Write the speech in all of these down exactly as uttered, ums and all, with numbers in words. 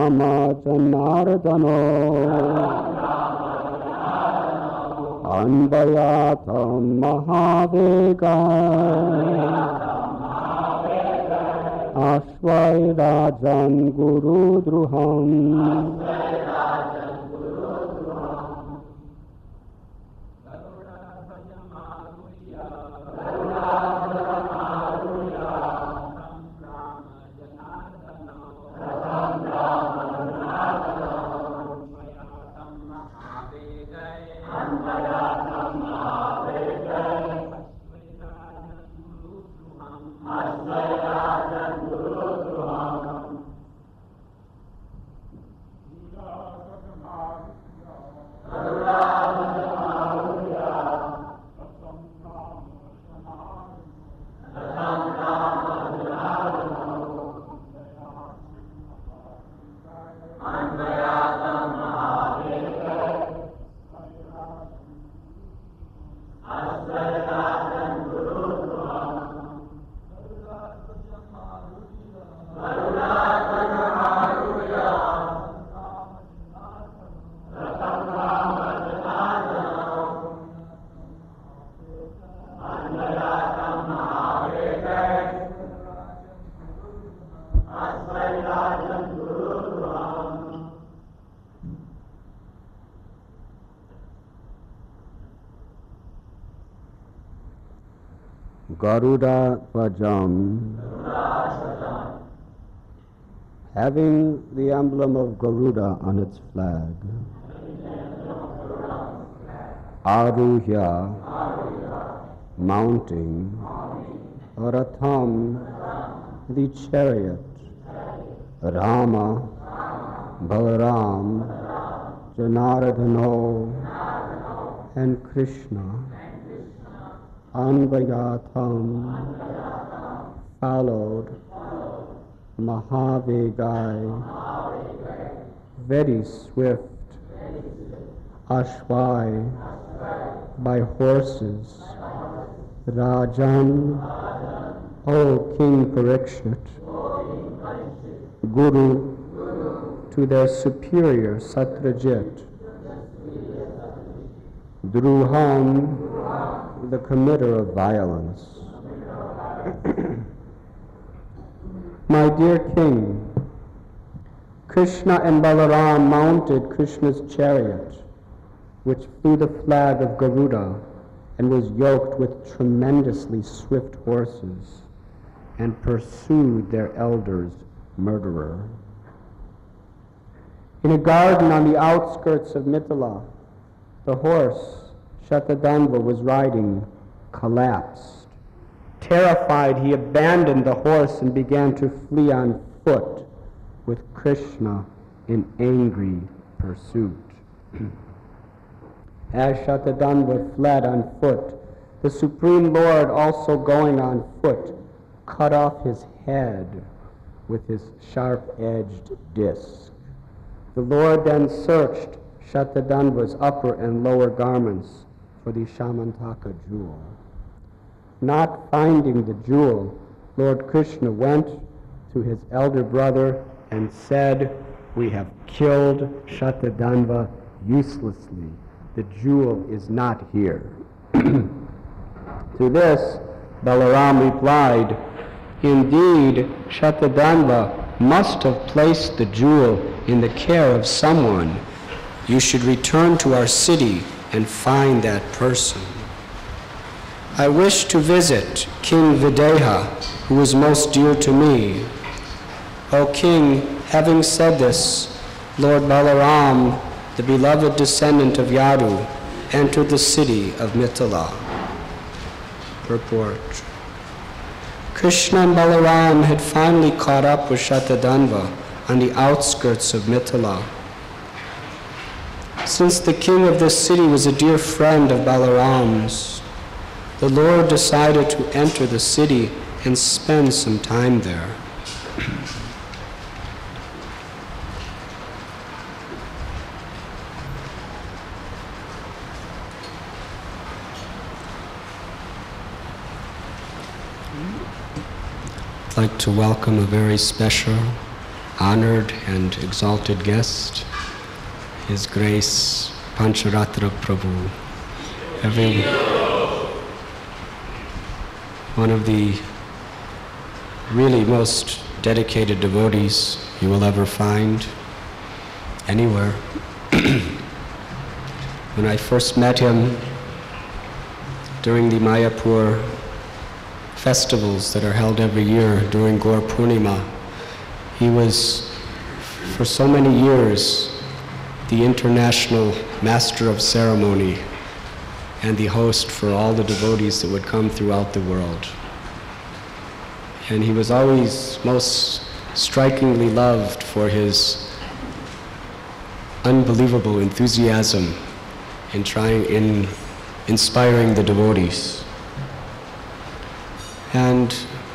Rama Janardano Anvayatam Mahavegaya Ashvairajan Guru Druham Garuda Vajam, having the emblem of Garuda on its flag, Aruhya, mounting, Ratham, the chariot, Rama, Balaram, Janardano, and Krishna, Anvayatam, followed, Mahavegai, very swift, Ashvai, by horses, Rajan, O King Parikshit, Guru, to their superior Satrajit, Druham, the committer of violence. My dear king, Krishna and Balaram mounted Krishna's chariot, which flew the flag of Garuda and was yoked with tremendously swift horses, and pursued their elder's murderer. In a garden on the outskirts of Mithila, the horse Shatadhanva was riding collapsed. Terrified, he abandoned the horse and began to flee on foot with Krishna in angry pursuit. As Shatadhanva fled on foot, the Supreme Lord, also going on foot, cut off his head with his sharp-edged disc. The Lord then searched Shatadhanva's upper and lower garments for the Shamantaka jewel. Not finding the jewel, Lord Krishna went to his elder brother and said, "We have killed Shatadhanva uselessly. The jewel is not here." To this, Balaram replied, "Indeed, Shatadhanva must have placed the jewel in the care of someone. You should return to our city and find that person." I wish to visit King Videha, who is most dear to me. O king, having said this, Lord Balaram, the beloved descendant of Yadu, entered the city of Mithila. Purport. Krishna and Balaram had finally caught up with Shatadhanva on the outskirts of Mithila. Since the king of this city was a dear friend of Balaram's, the Lord decided to enter the city and spend some time there. I'd like to welcome a very special honored and exalted guest, His Grace Pancharatra Prabhu, every one of the really most dedicated devotees you will ever find anywhere. When I first met him during the Mayapur festivals that are held every year during Gaur Purnima, he was, for so many years, the international master of ceremony and the host for all the devotees that would come throughout the world. And he was always most strikingly loved for his unbelievable enthusiasm in trying, in inspiring the devotees. And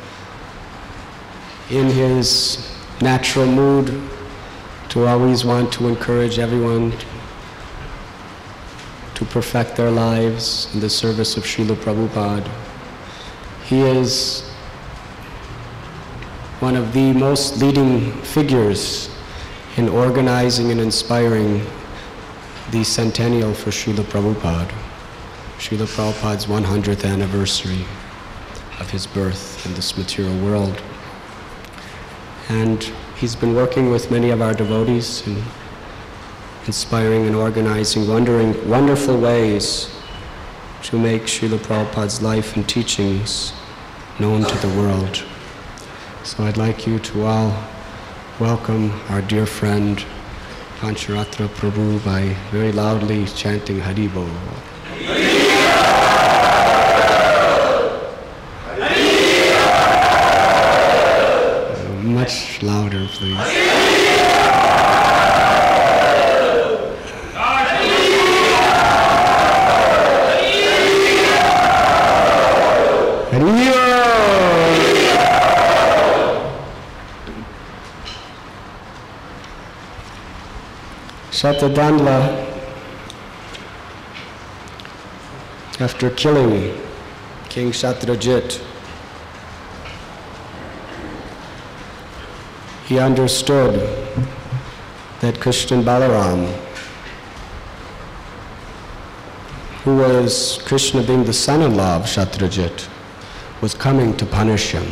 in his natural mood to always want to encourage everyone to perfect their lives in the service of Srila Prabhupada, he is one of the most leading figures in organizing and inspiring the centennial for Srila Prabhupada, Srila Prabhupada's one hundredth anniversary of his birth in this material world. And he's been working with many of our devotees in inspiring and organizing wondering, wonderful ways to make Srila Prabhupada's life and teachings known to the world. So I'd like you to all welcome our dear friend Pancharatra Prabhu by very loudly chanting Hari Bol. Uh, much louder, please. Hari Bol. Shatadandla, after killing King Shatrajit, he understood that Krishna Balaram, who was Krishna being the son-in-law of Shatrajit, was coming to punish him.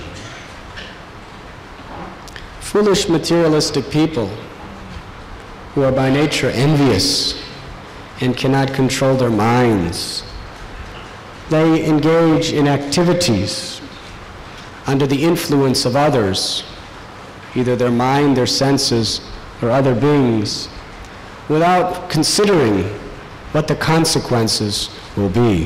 Foolish materialistic people who are by nature envious and cannot control their minds, they engage in activities under the influence of others, either their mind, their senses, or other beings, without considering what the consequences will be.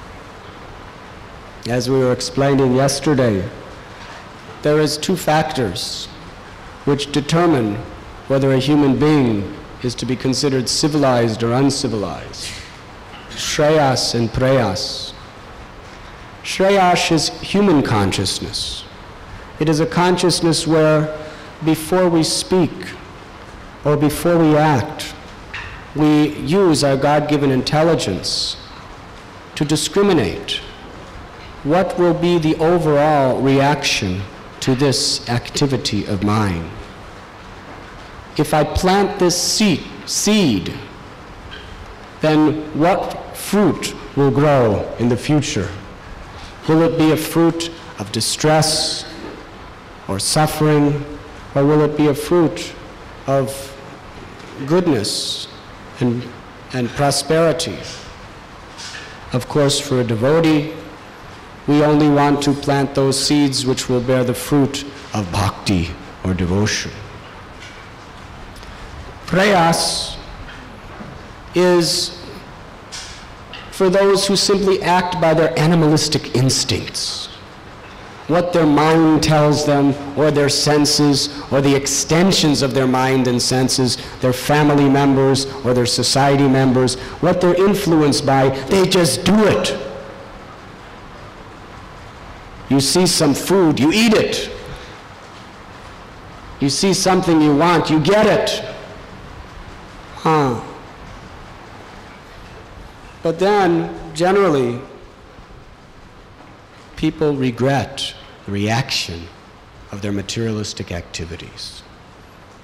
As we were explaining yesterday, there is two factors which determine whether a human being is to be considered civilized or uncivilized: Shreyas and Preyas. Shreyas is human consciousness. It is a consciousness where before we speak or before we act, we use our God-given intelligence to discriminate what will be the overall reaction to this activity of mine. If I plant this seed, seed, then what fruit will grow in the future? Will it be a fruit of distress or suffering, or will it be a fruit of goodness and, and prosperity? Of course, for a devotee, we only want to plant those seeds which will bear the fruit of bhakti or devotion. Prayas is for those who simply act by their animalistic instincts, what their mind tells them, or their senses, or the extensions of their mind and senses, their family members or their society members, what they're influenced by, they just do it. You see some food, you eat it. You see something you want, you get it. Huh. But then, generally, people regret the reaction of their materialistic activities.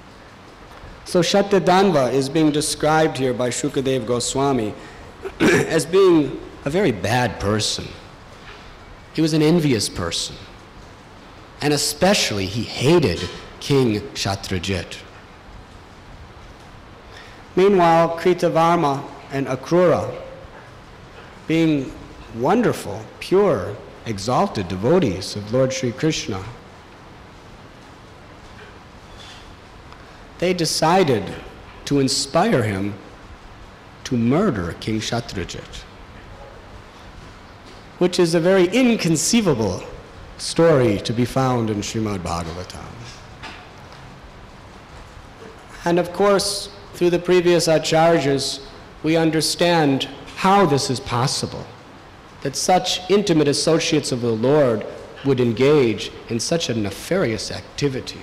So Shatyadanva is being described here by Shukadeva Goswami as being a very bad person. He was an envious person. And especially he hated King Shatrajit. Meanwhile, Kritavarma and Akrura, being wonderful, pure, exalted devotees of Lord Sri Krishna, they decided to inspire him to murder King Shatrajit, which is a very inconceivable story to be found in Srimad Bhagavatam. And of course, through the previous acharyas, we understand how this is possible, that such intimate associates of the Lord would engage in such a nefarious activity.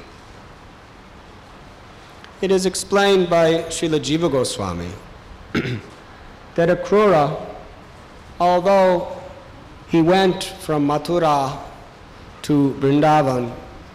It is explained by Srila Jiva Goswami that Akrura, although he went from Mathura to Vrindavan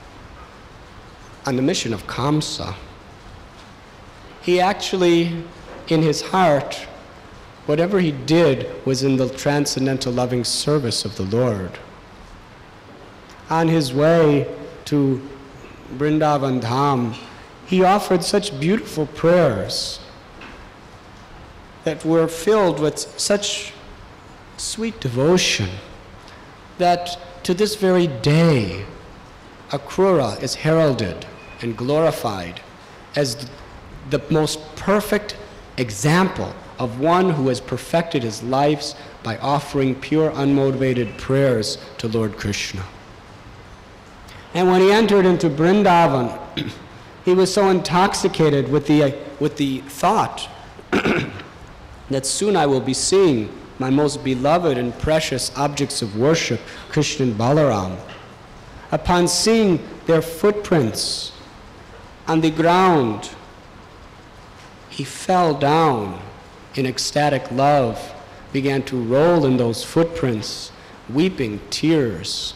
on the mission of Kamsa, he actually, in his heart, whatever he did was in the transcendental loving service of the Lord. On his way to Vrindavan Dham, he offered such beautiful prayers that were filled with such sweet devotion that to this very day, Akrura is heralded and glorified as the most perfect example of one who has perfected his lives by offering pure, unmotivated prayers to Lord Krishna. And when he entered into Vrindavan, he was so intoxicated with the, with the thought that soon I will be seeing my most beloved and precious objects of worship, Krishna and Balaram. Upon seeing their footprints on the ground, he fell down in ecstatic love, began to roll in those footprints, weeping tears.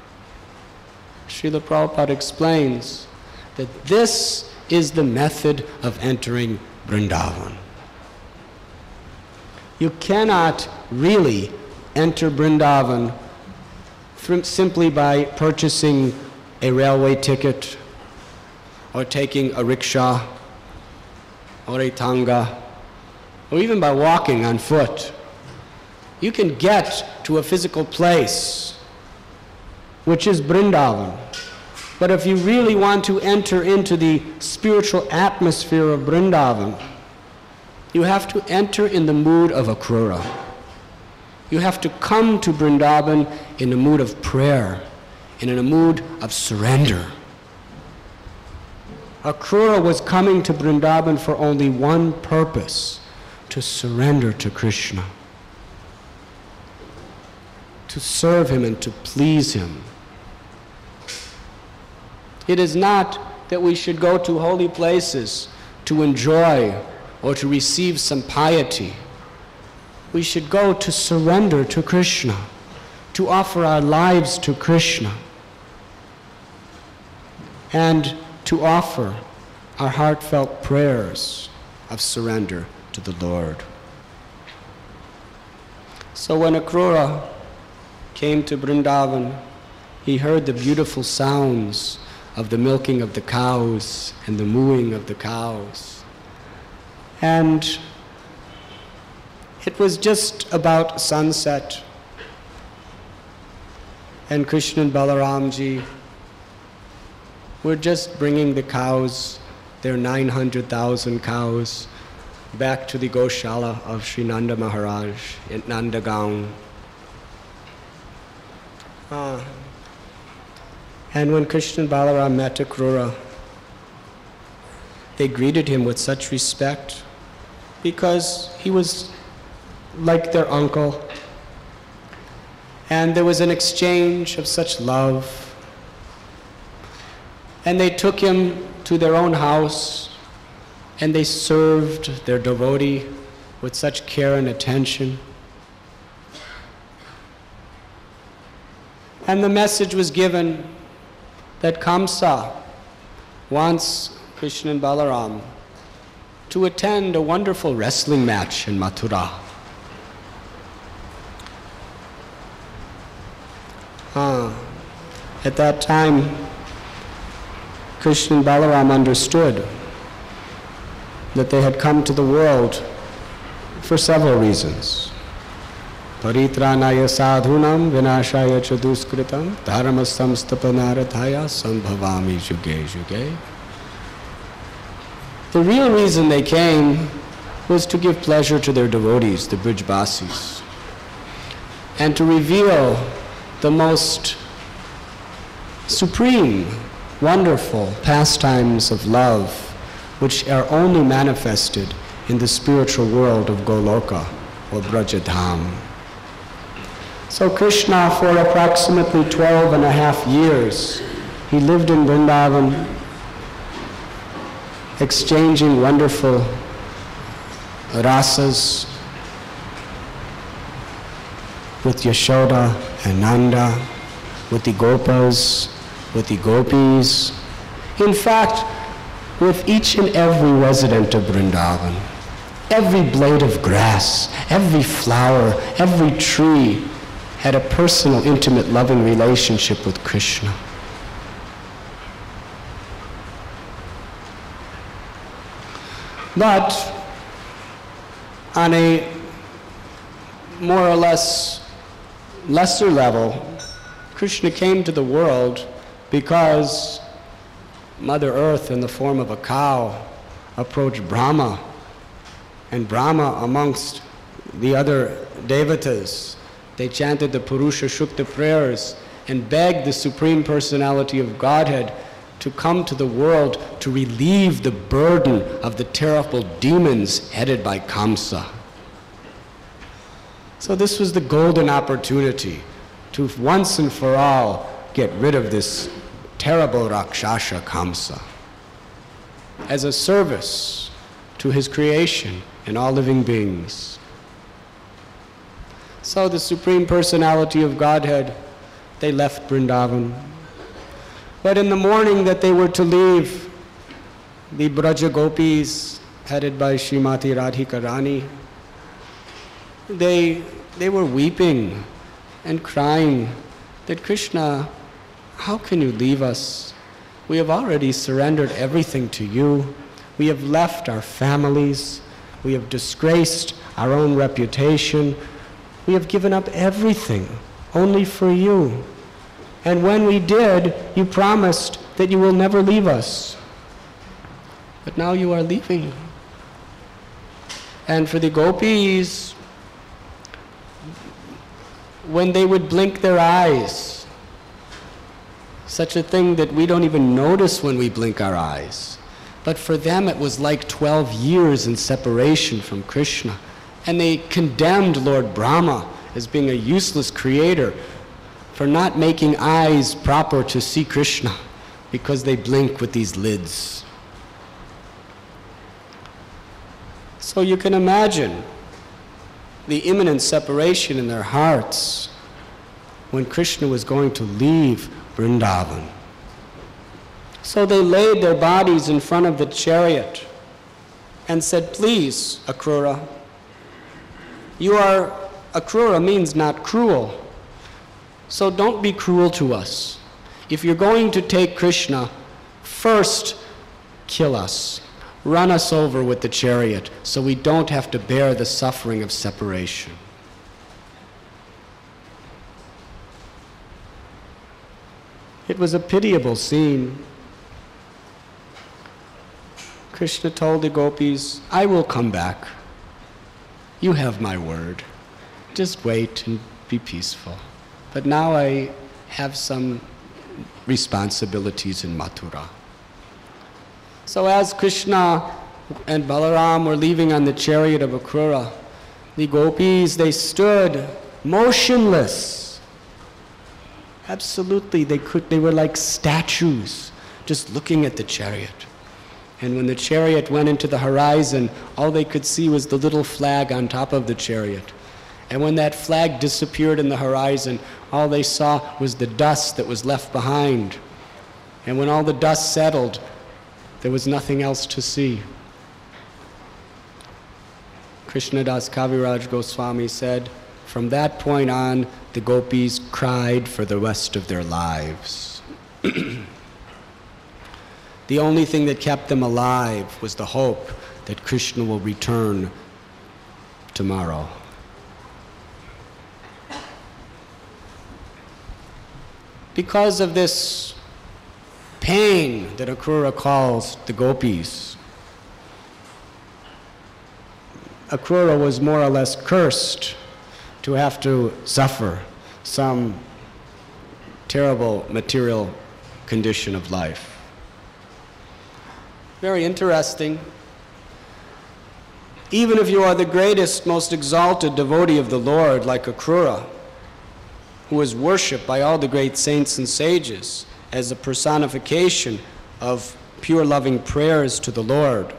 Srila Prabhupada explains that this is the method of entering Vrindavan. You cannot really enter Vrindavan from simply by purchasing a railway ticket or taking a rickshaw or a tanga, or even by walking on foot. You can get to a physical place, which is Vrindavan. But if you really want to enter into the spiritual atmosphere of Vrindavan, you have to enter in the mood of Akrura. You have to come to Vrindavan in a mood of prayer, and in a mood of surrender. Akrura was coming to Vrindavan for only one purpose: to surrender to Krishna, to serve him and to please him. It is not that we should go to holy places to enjoy or to receive some piety. We should go to surrender to Krishna, to offer our lives to Krishna, and to offer our heartfelt prayers of surrender to the Lord. So when Akrura came to Vrindavan, he heard the beautiful sounds of the milking of the cows and the mooing of the cows. And it was just about sunset, and Krishna and Balaramji were just bringing the cows, their nine hundred thousand cows, back to the Goshala of Sri Nanda Maharaj in Nandagaon. Uh, and when Krishna and Balaram met Akrura, they greeted him with such respect because he was like their uncle. And there was an exchange of such love. And they took him to their own house, and they served their devotee with such care and attention. And the message was given that Kamsa wants Krishna and Balaram to attend a wonderful wrestling match in Mathura. Uh, at that time, Krishna and Balaram understood that they had come to the world for several reasons. Paritranaya sadhunam vinashaya cha duskritam dharma samstapanaradhaya sambhavami juge juge. The real reason they came was to give pleasure to their devotees, the Brijbasis, and to reveal the most supreme, wonderful pastimes of love, which are only manifested in the spiritual world of Goloka or Brajadham. So Krishna, for approximately twelve and a half years, he lived in Vrindavan, exchanging wonderful rasas with Yashoda and Nanda, with the Gopas, with the Gopis. In fact, with each and every resident of Vrindavan. Every blade of grass, every flower, every tree had a personal, intimate, loving relationship with Krishna. But on a more or less lesser level, Krishna came to the world because Mother Earth, in the form of a cow, approached Brahma, and Brahma, amongst the other devatas, they chanted the Purusha Shukta prayers and begged the Supreme Personality of Godhead to come to the world to relieve the burden of the terrible demons headed by Kamsa. So this was the golden opportunity to once and for all get rid of this terrible Rakshasa Kamsa as a service to his creation and all living beings. So the Supreme Personality of Godhead, they left Vrindavan. But in the morning that they were to leave, the Braja Gopis, headed by Srimati Radhika Rani, they, they were weeping and crying that, Krishna, how can you leave us? We have already surrendered everything to you. We have left our families. We have disgraced our own reputation. We have given up everything only for you. And when we did, you promised that you will never leave us. But now you are leaving. And for the gopis, when they would blink their eyes, such a thing that we don't even notice when we blink our eyes, but for them it was like twelve years in separation from Krishna. And they condemned Lord Brahma as being a useless creator for not making eyes proper to see Krishna, because they blink with these lids. So you can imagine the imminent separation in their hearts when Krishna was going to leave Vrindavan. So they laid their bodies in front of the chariot and said, please, Akrura, you are, Akrura means not cruel, so don't be cruel to us. If you're going to take Krishna, first kill us. Run us over with the chariot so we don't have to bear the suffering of separation. It was a pitiable scene. Krishna told the gopis, I will come back. You have my word. Just wait and be peaceful. But now I have some responsibilities in Mathura. So as Krishna and Balaram were leaving on the chariot of Akrura, the gopis, they stood motionless. Absolutely, they could, they were like statues, just looking at the chariot. And when the chariot went into the horizon, all they could see was the little flag on top of the chariot. And when that flag disappeared in the horizon, all they saw was the dust that was left behind. And when all the dust settled, there was nothing else to see. Krishnadas Kaviraj Goswami said, from that point on, the gopis cried for the rest of their lives. The only thing that kept them alive was the hope that Krishna will return tomorrow. Because of this pain that Akrura calls the gopis, Akrura was more or less cursed to have to suffer some terrible material condition of life. Very interesting. Even if you are the greatest, most exalted devotee of the Lord, like Akrura, who is worshipped by all the great saints and sages as a personification of pure loving prayers to the Lord,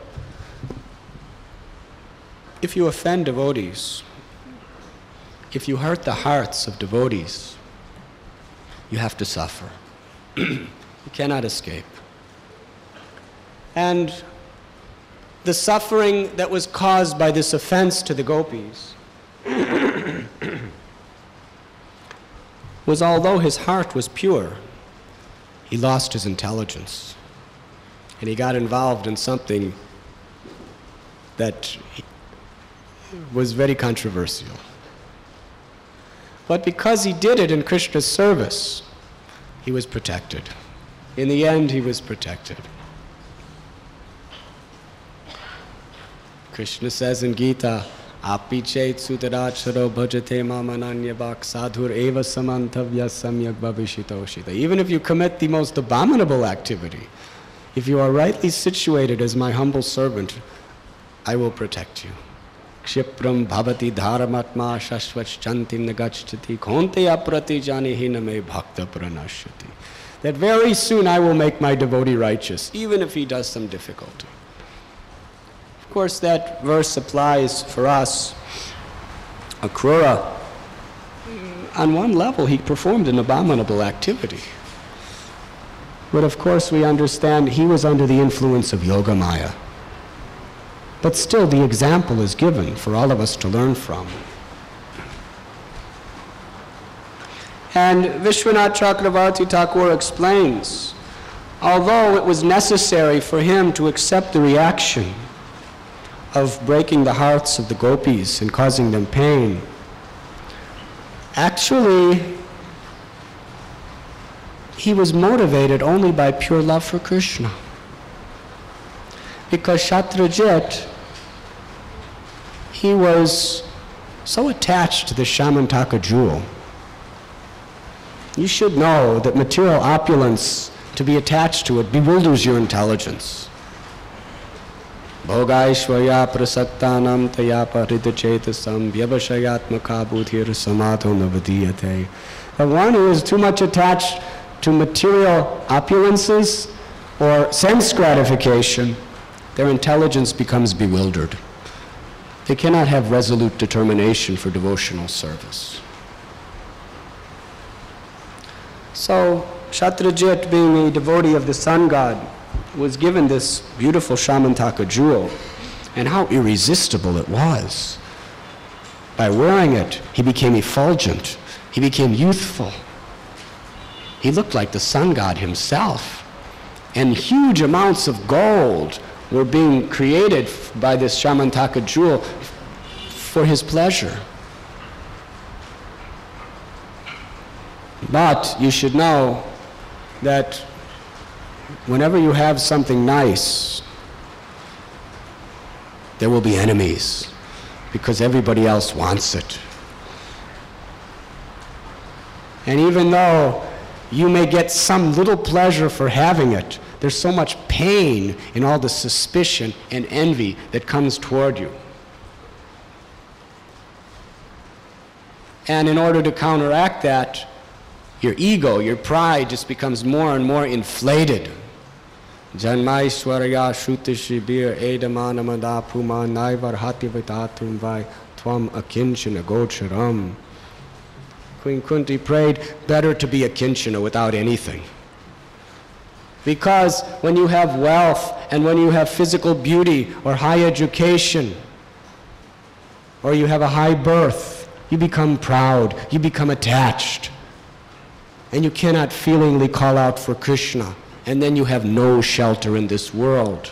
if you offend devotees, if you hurt the hearts of devotees, you have to suffer. You cannot escape. And the suffering that was caused by this offense to the gopis was, although his heart was pure, he lost his intelligence. And he got involved in something that was very controversial. But because he did it in Krishna's service, he was protected. In the end, he was protected. Krishna says in Gita, Api chet sutaracharo bhajate mamananyabhak sadhur eva samantavya samyak bhavishitoshita. Even if you commit the most abominable activity, if you are rightly situated as my humble servant, I will protect you. Kshipram bhavati dharamatma shashvachantim nagachati khonte aprati janihi name bhakta pranashyati. That very soon I will make my devotee righteous, even if he does some difficulty. Of course, that verse applies for us. Akrura, on one level, he performed an abominable activity. But of course, we understand he was under the influence of Yoga Maya. But still, the example is given for all of us to learn from. And Vishwanath Chakravarti Thakur explains, although it was necessary for him to accept the reaction of breaking the hearts of the gopis and causing them pain, actually, he was motivated only by pure love for Krishna. Because Shatrajit, he was so attached to the Shamantaka jewel. You should know that material opulence, to be attached to it, bewilders your intelligence. Bhogaishvaya prasaktanam tayapa hridachetasam vyavashayatmaka buddhir samadho navadiyate. The one who is too much attached to material opulences or sense gratification, their intelligence becomes bewildered. They cannot have resolute determination for devotional service. So, Shatrajit, being a devotee of the sun god, was given this beautiful Shamantaka jewel, and how irresistible it was. By wearing it, he became effulgent, he became youthful. He looked like the sun god himself, and huge amounts of gold were being created by this Shamantaka jewel for his pleasure. But you should know that whenever you have something nice, there will be enemies, because everybody else wants it. And even though you may get some little pleasure for having it, there's so much pain in all the suspicion and envy that comes toward you. And in order to counteract that, your ego, your pride just becomes more and more inflated. Janmaishwarya Shrutishibir Edamanamada Puma Naivar Hativatatum Vai Tvam Akinchana Gocharam. Queen Kunti prayed, better to be a kinchana without anything. Because when you have wealth and when you have physical beauty or high education, or you have a high birth, you become proud, you become attached, and you cannot feelingly call out for Krishna, and then you have no shelter in this world.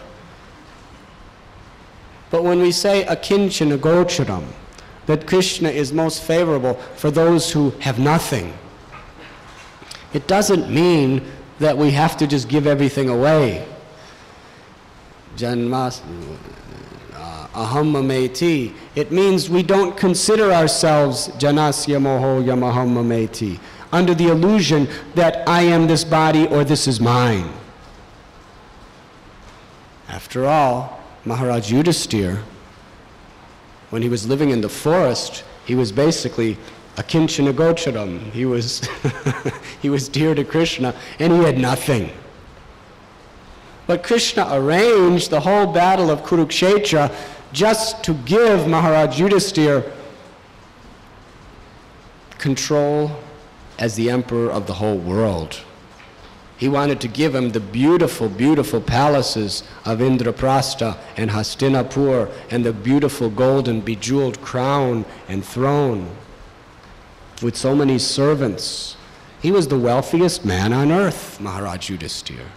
But when we say akinchana gocharam, that Krishna is most favorable for those who have nothing, it doesn't mean that we have to just give everything away. Janmas, uh, aham mameti. It means we don't consider ourselves janasya moho yamaham mameti, under the illusion that I am this body or this is mine. After all, Maharaj Yudhisthira, when he was living in the forest, he was basically akinchana gocharam. He was, he was dear to Krishna, and he had nothing. But Krishna arranged the whole battle of Kurukshetra just to give Maharaj Yudhisthira control as the emperor of the whole world. He wanted to give him the beautiful, beautiful palaces of Indraprastha and Hastinapur and the beautiful golden bejeweled crown and throne with so many servants. He was the wealthiest man on earth, Maharaj Yudhisthira.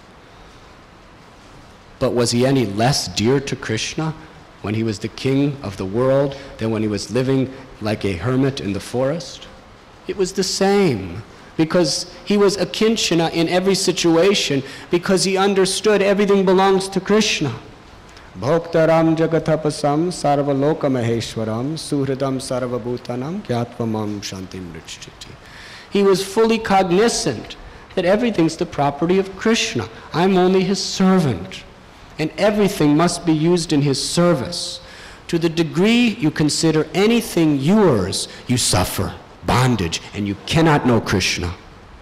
But was he any less dear to Krishna when he was the king of the world than when he was living like a hermit in the forest? It was the same, because he was akinchana in every situation, because he understood everything belongs to Krishna. Bhoktaram jagatapasam sarvaloka maheshwaram suhridam sarvabhutanam kyatvamam shantim richchiti. He was fully cognizant that everything's the property of Krishna. I'm only his servant, and everything must be used in his service. To the degree you consider anything yours, you suffer bondage, and you cannot know Krishna.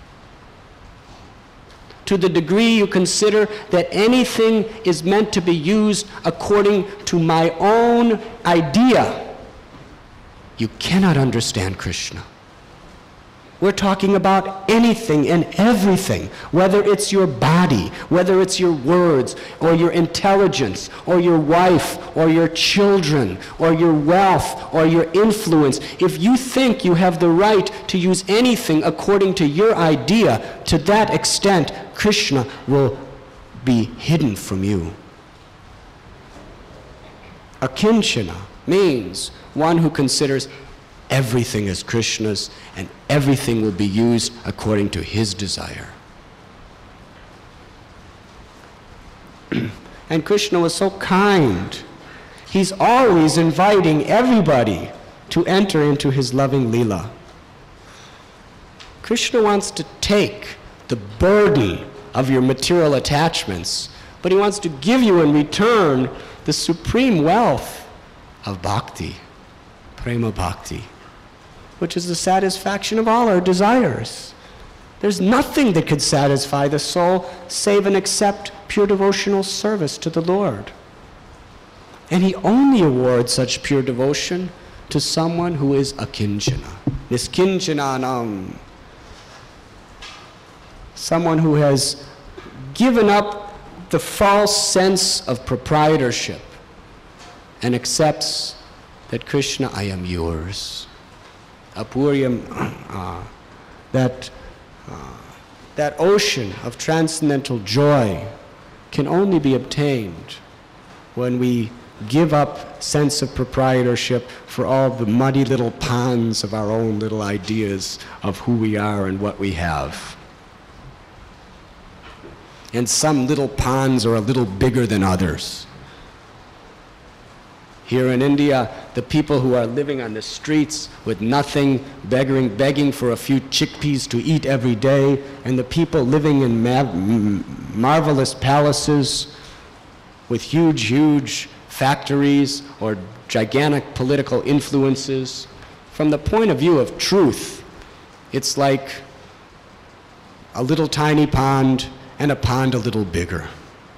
To the degree you consider that anything is meant to be used according to my own idea, you cannot understand Krishna. We're talking about anything and everything, whether it's your body, whether it's your words, or your intelligence, or your wife, or your children, or your wealth, or your influence. If you think you have the right to use anything according to your idea, to that extent, Krishna will be hidden from you. Akinchana means one who considers everything is Krishna's, and everything will be used according to his desire. And Krishna was so kind. He's always inviting everybody to enter into his loving Leela. Krishna wants to take the burden of your material attachments, but he wants to give you in return the supreme wealth of bhakti, prema bhakti, which is the satisfaction of all our desires. There's nothing that could satisfy the soul save and except pure devotional service to the Lord. And he only awards such pure devotion to someone who is akinchana, niskinchananam, someone who has given up the false sense of proprietorship and accepts that Krishna, I am yours. Apuryam, uh, that, uh, that ocean of transcendental joy can only be obtained when we give up sense of proprietorship for all the muddy little ponds of our own little ideas of who we are and what we have. And some little ponds are a little bigger than others. Here in India, the people who are living on the streets with nothing, begging, begging for a few chickpeas to eat every day, and the people living in ma- marvelous palaces with huge, huge factories or gigantic political influences. From the point of view of truth, it's like a little tiny pond and a pond a little bigger.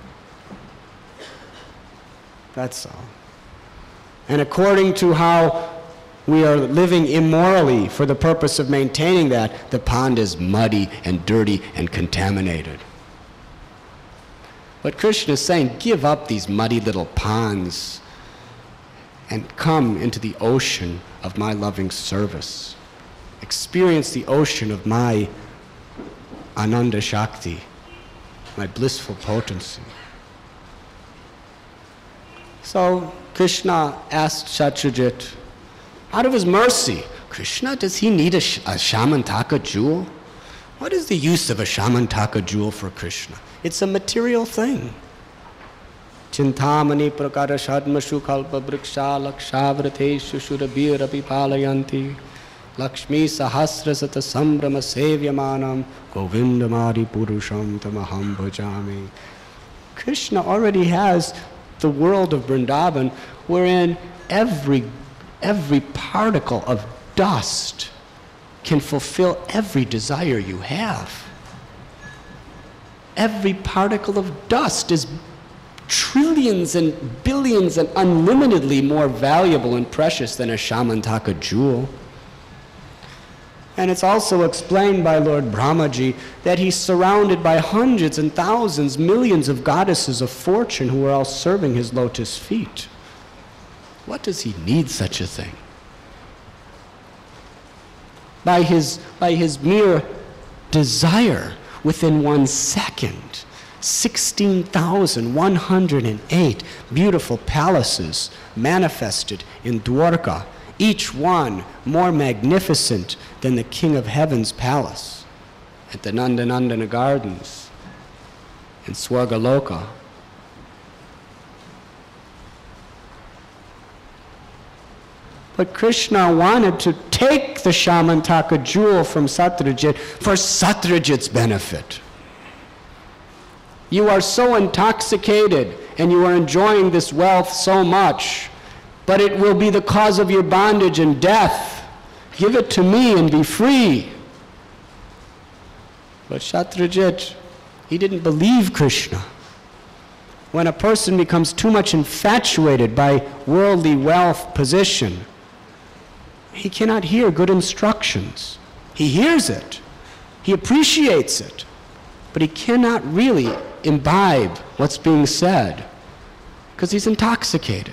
That's all. And according to how we are living immorally for the purpose of maintaining that, the pond is muddy and dirty and contaminated. But Krishna is saying, give up these muddy little ponds and come into the ocean of my loving service. Experience the ocean of my Ananda Shakti, my blissful potency. So Krishna asked Shatrajit, out of his mercy, Krishna, does he need a, sh- a Shamantaka jewel? What is the use of a Shamantaka jewel for Krishna? It's a material thing. Chintamani prakara shadmashu kalpa vriksha lakshavrateshu shurabhir apipalayanti Lakshmi sahasrasata sambrama sevyamanam govindamadi purusham tamaham bhajami. Krishna already has the world of Vrindavan wherein every, every particle of dust can fulfill every desire you have. Every particle of dust is trillions and billions and unlimitedly more valuable and precious than a Shamantaka jewel. And it's also explained by Lord Brahmaji that he's surrounded by hundreds and thousands, millions of goddesses of fortune who are all serving his lotus feet. What does he need such a thing? By his, by his mere desire, within one second, sixteen thousand one hundred eight beautiful palaces manifested in Dwarka, each one more magnificent than the King of Heaven's palace at the Nandanandana Gardens in Swargaloka. But Krishna wanted to take the Shamantaka jewel from Satyajit for Satyajit's benefit. You are so intoxicated and you are enjoying this wealth so much, but it will be the cause of your bondage and death. Give it to me and be free. But Satyajit, he didn't believe Krishna. When a person becomes too much infatuated by worldly wealth, position, he cannot hear good instructions. He hears it, he appreciates it, but he cannot really imbibe what's being said because he's intoxicated.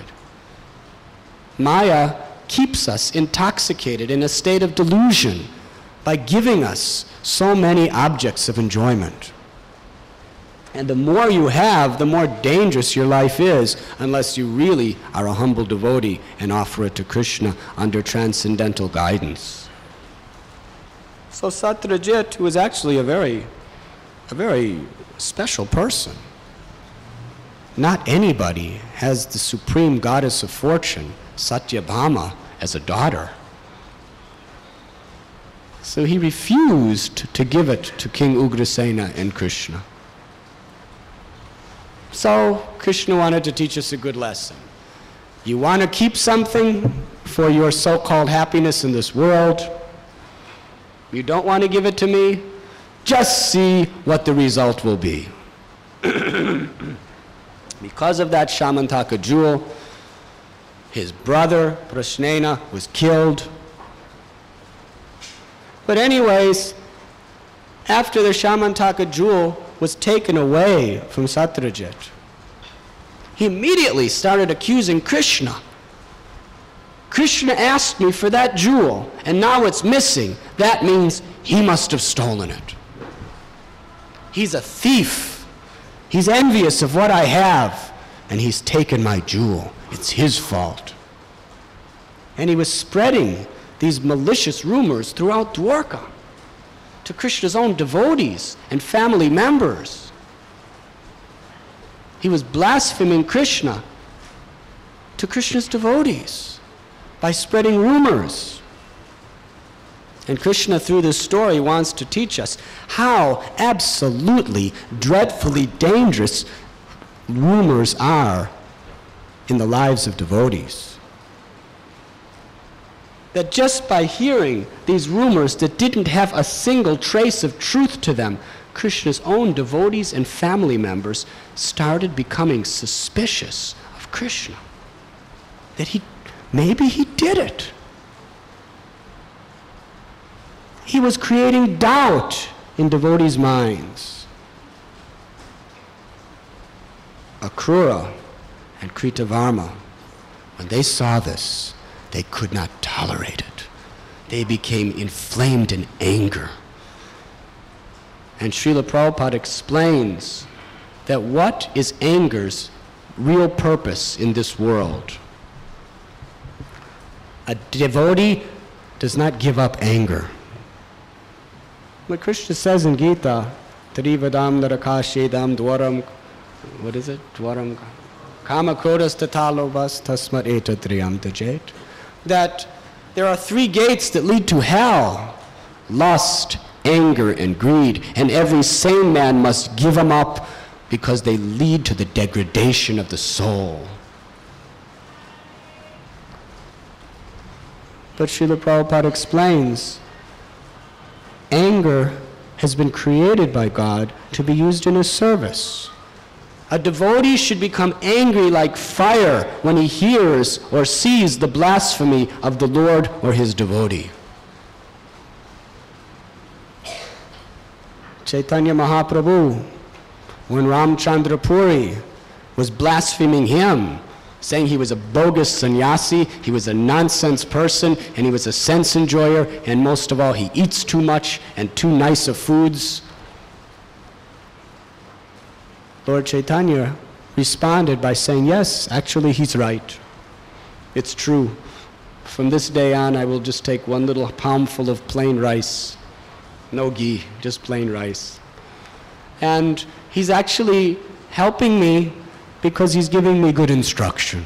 Maya keeps us intoxicated in a state of delusion by giving us so many objects of enjoyment. And the more you have, the more dangerous your life is, unless you really are a humble devotee and offer it to Krishna under transcendental guidance. So Satyajit, who is actually a very, a very special person, not anybody has the supreme goddess of fortune, Satyabhama, as a daughter. So he refused to give it to King Ugrasena and Krishna. So Krishna wanted to teach us a good lesson. You want to keep something for your so-called happiness in this world? You don't want to give it to me? Just see what the result will be. Because of that Shamantaka jewel, his brother Prashnena was killed. But anyways, after the Shamantaka jewel was taken away from Satyajit, he immediately started accusing Krishna. Krishna asked me for that jewel, and now it's missing. That means he must have stolen it. He's a thief. He's envious of what I have, and he's taken my jewel. It's his fault. And he was spreading these malicious rumors throughout Dwarka to Krishna's own devotees and family members. He was blaspheming Krishna to Krishna's devotees by spreading rumors. And Krishna, through this story, wants to teach us how absolutely dreadfully dangerous rumors are in the lives of devotees. That just by hearing these rumors that didn't have a single trace of truth to them, Krishna's own devotees and family members started becoming suspicious of Krishna. That he, maybe he did it. He was creating doubt in devotees' minds. Akrura and Kritavarma When they saw this, they could not tolerate it. They became inflamed in anger. And Srila Prabhupada explains that what is anger's real purpose in this world? A devotee does not give up anger. What Krishna says in Gita, Trivadam Narakashedam Dwaram, what is it? Dwaram Kama Kodas Tatalobas Tasmat Etatriyam Tajet. That there are three gates that lead to hell: lust, anger, and greed. And every sane man must give them up because they lead to the degradation of the soul. But Srila Prabhupada explains, anger has been created by God to be used in His service. A devotee should become angry like fire when he hears or sees the blasphemy of the Lord or His devotee. Chaitanya Mahaprabhu, when Ramchandra Puri was blaspheming him, saying he was a bogus sannyasi, he was a nonsense person, and he was a sense enjoyer, and most of all, he eats too much and too nice of foods. Lord Chaitanya responded by saying, yes, actually he's right. It's true. From this day on, I will just take one little palmful of plain rice. No ghee, just plain rice. And he's actually helping me because he's giving me good instruction.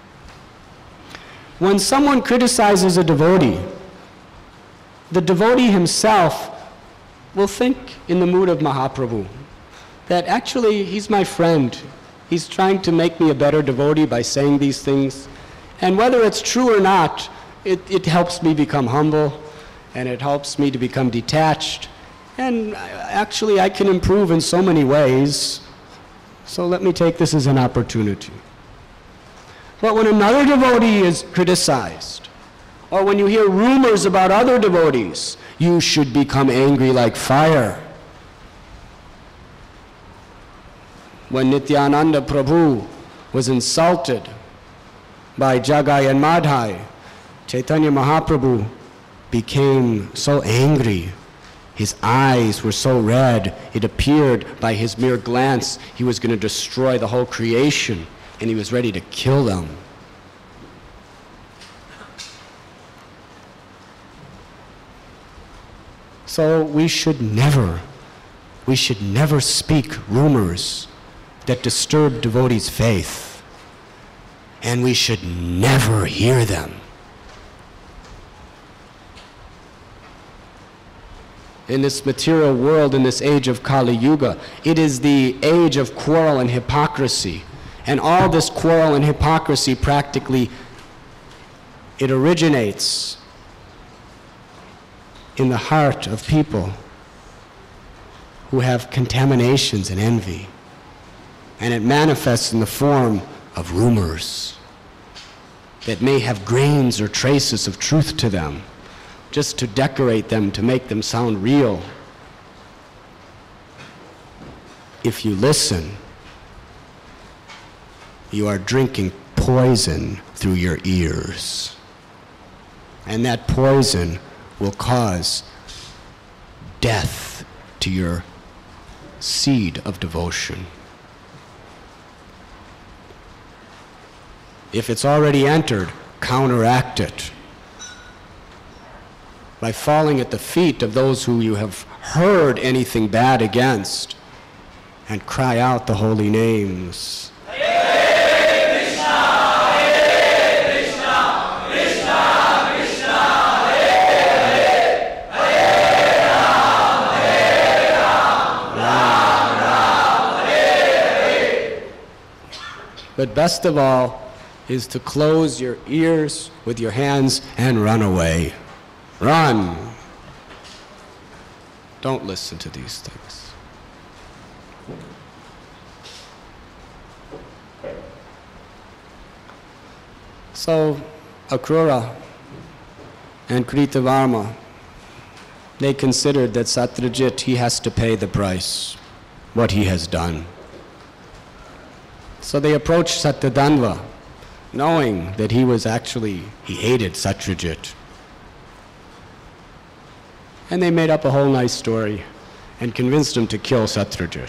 When someone criticizes a devotee, the devotee himself will think in the mood of Mahaprabhu, that actually he's my friend. He's trying to make me a better devotee by saying these things. And whether it's true or not, it, it helps me become humble, and it helps me to become detached. And actually I can improve in so many ways. So let me take this as an opportunity. But when another devotee is criticized, or when you hear rumors about other devotees, you should become angry like fire. When Nityananda Prabhu was insulted by Jagai and Madhai, Chaitanya Mahaprabhu became so angry. His eyes were so red, it appeared by his mere glance he was going to destroy the whole creation, and he was ready to kill them. So we should never, we should never speak rumors that disturb devotees' faith, and we should never hear them. In this material world, in this age of Kali Yuga, it is the age of quarrel and hypocrisy. And all this quarrel and hypocrisy practically, it originates in the heart of people who have contaminations and envy. And it manifests in the form of rumors that may have grains or traces of truth to them, just to decorate them, to make them sound real. If you listen, you are drinking poison through your ears. And that poison will cause death to your seed of devotion. If it's already entered, counteract it by falling at the feet of those who you have heard anything bad against, and cry out the holy names. Hare Krishna, Hare Krishna, Krishna Krishna, Hare Hare, Hare Ram, Hare Ram, Ram Ram, Hare Hare. But best of all is to close your ears with your hands and run away. Run. Don't listen to these things. So, Akrura and Kritavarma, they considered that Satyajit, he has to pay the price, what he has done. So they approached Satyadanva knowing that he was actually, he hated Satyajit. And they made up a whole nice story and convinced him to kill Satyajit.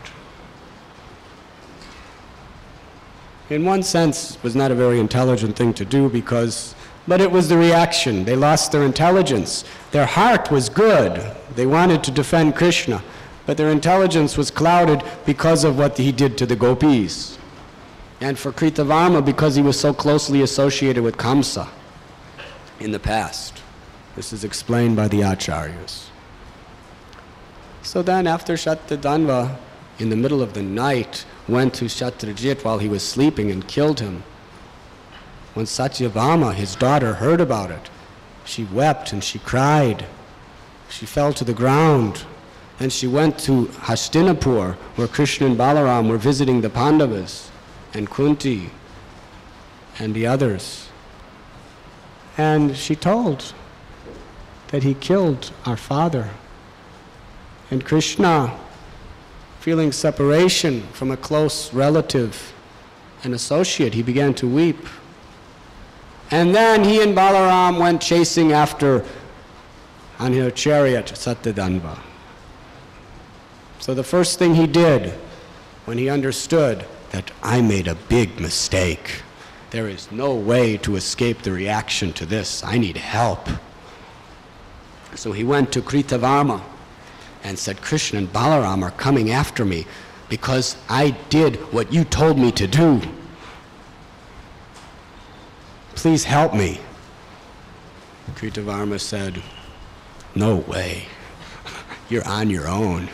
In one sense, it was not a very intelligent thing to do because, but it was the reaction. They lost their intelligence. Their heart was good. They wanted to defend Krishna, but their intelligence was clouded because of what he did to the gopis. And for Kritavarma, because he was so closely associated with Kamsa in the past. This is explained by the Acharyas. So then after Shatyadanva, in the middle of the night, went to Satyajit while he was sleeping and killed him. When Satyabhama, his daughter, heard about it, she wept and she cried. She fell to the ground. And she went to Hastinapur, where Krishna and Balaram were visiting the Pandavas and Kunti and the others. And she told that he killed our father. And Krishna, feeling separation from a close relative and associate, he began to weep. And then he and Balaram went chasing after on their chariot Satyadanva. So the first thing he did when he understood that I made a big mistake, there is no way to escape the reaction to this, I need help. So he went to Kritavarma and said, Krishna and Balaram are coming after me because I did what you told me to do. Please help me. Kritavarma said, no way. You're on your own.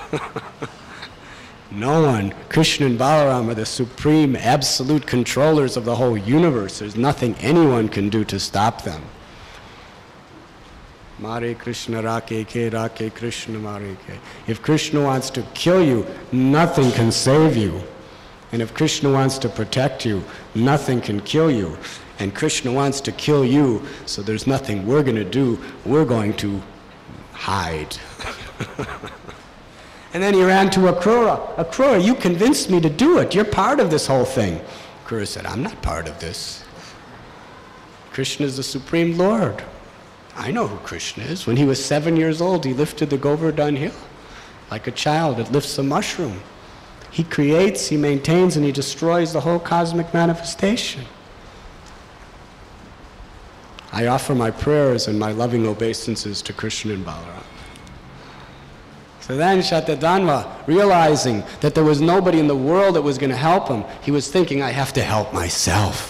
No one, Krishna and Balaram are the supreme, absolute controllers of the whole universe. There's nothing anyone can do to stop them. Mare Krishna Rake Ke Rake Krishna Mare Ke. If Krishna wants to kill you, nothing can save you. And if Krishna wants to protect you, nothing can kill you. And Krishna wants to kill you, so there's nothing we're going to do. We're going to hide. And then he ran to Akrura. Akrura, you convinced me to do it. You're part of this whole thing. Akrura said, I'm not part of this. Krishna is the Supreme Lord. I know who Krishna is. When he was seven years old, he lifted the Govardhan hill like a child that lifts a mushroom. He creates, he maintains, and he destroys the whole cosmic manifestation. I offer my prayers and my loving obeisances to Krishna and Balaram. So then Shatyadanva, realizing that there was nobody in the world that was going to help him, he was thinking, I have to help myself.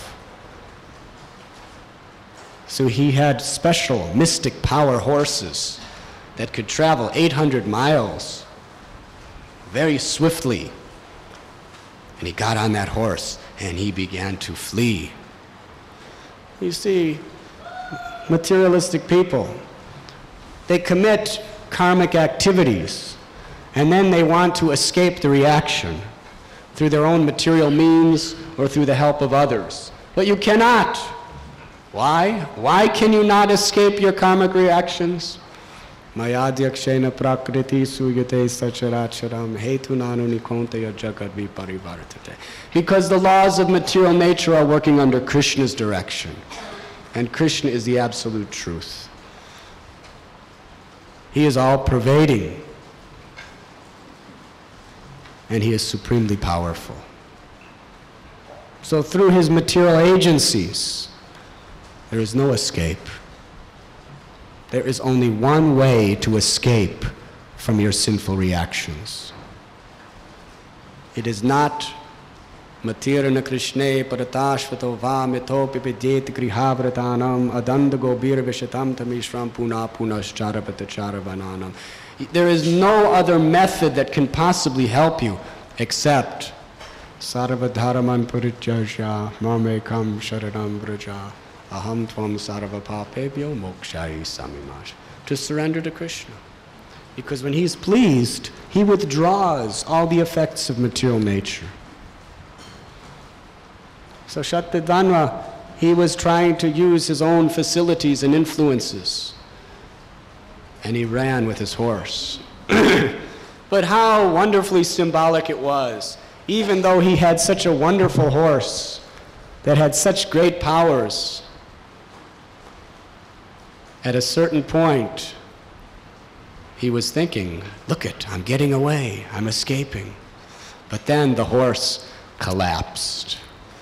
So he had special mystic power horses that could travel eight hundred miles very swiftly. And he got on that horse and he began to flee. You see, materialistic people, they commit karmic activities and then they want to escape the reaction through their own material means or through the help of others. But you cannot. Why? Why can you not escape your karmic reactions? Mayadhyakshena prakriti suyate sacharacharam hetunanu nikontaya jagat viparivartate. Because the laws of material nature are working under Krishna's direction. And Krishna is the absolute truth. He is all-pervading. And he is supremely powerful. So through his material agencies, there is no escape. There is only one way to escape from your sinful reactions. It is not Matirana Krishne paratashvato va mitopi vidyet grihavratanam adanda gobir vishatam tamishram puna punascharapatacharavananam. There is no other method that can possibly help you except sarvadharaman purityasya mamekam sharanam vraja aham tvam sarvapapebhyo mokshai samimash. To surrender to Krishna. Because when he's pleased, he withdraws all the effects of material nature. So Shatyadanva, he was trying to use his own facilities and influences. And he ran with his horse. But how wonderfully symbolic it was. Even though he had such a wonderful horse, that had such great powers, at a certain point, he was thinking, look it, I'm getting away, I'm escaping. But then the horse collapsed.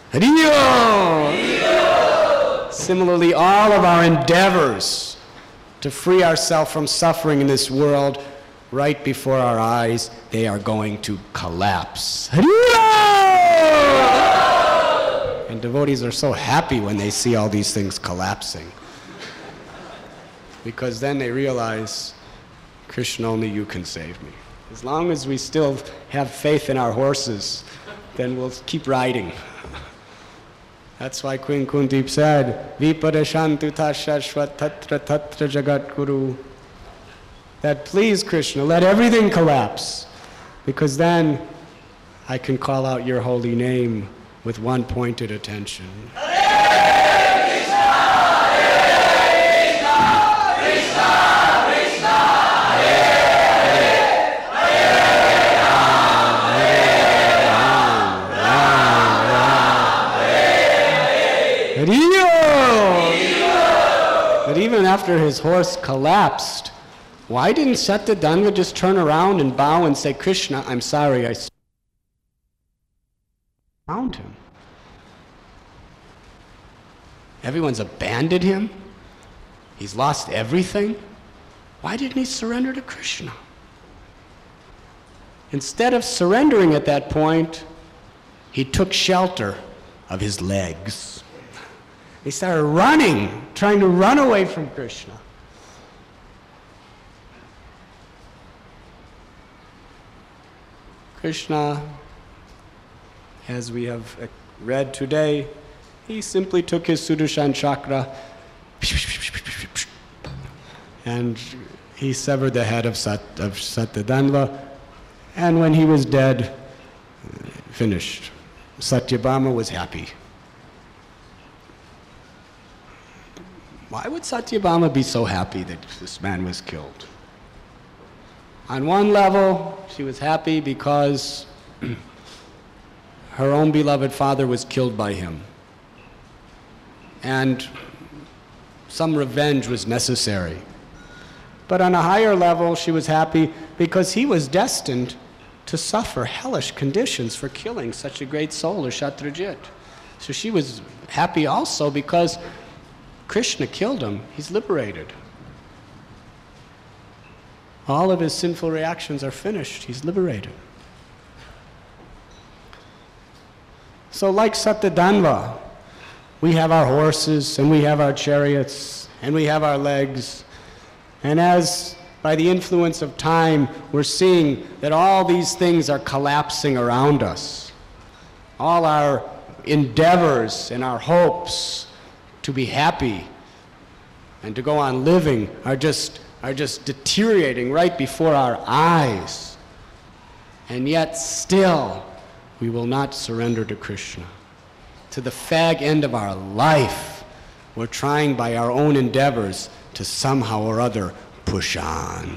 Similarly, all of our endeavors to free ourselves from suffering in this world, right before our eyes, they are going to collapse. And devotees are so happy when they see all these things collapsing, because then they realize, Krishna, only you can save me. As long as we still have faith in our horses, then we'll keep riding. That's why Queen Kunti said, Vipadashantu tashashvat tatra tatra jagat guru. That please, Krishna, let everything collapse, because then I can call out your holy name with one pointed attention. But even after his horse collapsed, why didn't Satyadanva just turn around and bow and say, Krishna, I'm sorry, I found him? Everyone's abandoned him. He's lost everything. Why didn't he surrender to Krishna? Instead of surrendering at that point, he took shelter of his legs. He started running, trying to run away from Krishna. Krishna, as we have read today, he simply took his Sudarshan chakra and he severed the head of, Sat, of Satyadanva, and when he was dead, finished. Satyabhama was happy. Why would Satyabhama be so happy that this man was killed? On one level, she was happy because her own beloved father was killed by him. And some revenge was necessary. But on a higher level, she was happy because he was destined to suffer hellish conditions for killing such a great soul as Shatrajit. So she was happy also because Krishna killed him. He's liberated. All of his sinful reactions are finished. He's liberated. So like Satyadanva, we have our horses and we have our chariots and we have our legs. And as by the influence of time, we're seeing that all these things are collapsing around us. All our endeavors and our hopes to be happy and to go on living are just, are just deteriorating right before our eyes. And yet still, we will not surrender to Krishna. To the fag end of our life, we're trying by our own endeavors to somehow or other push on.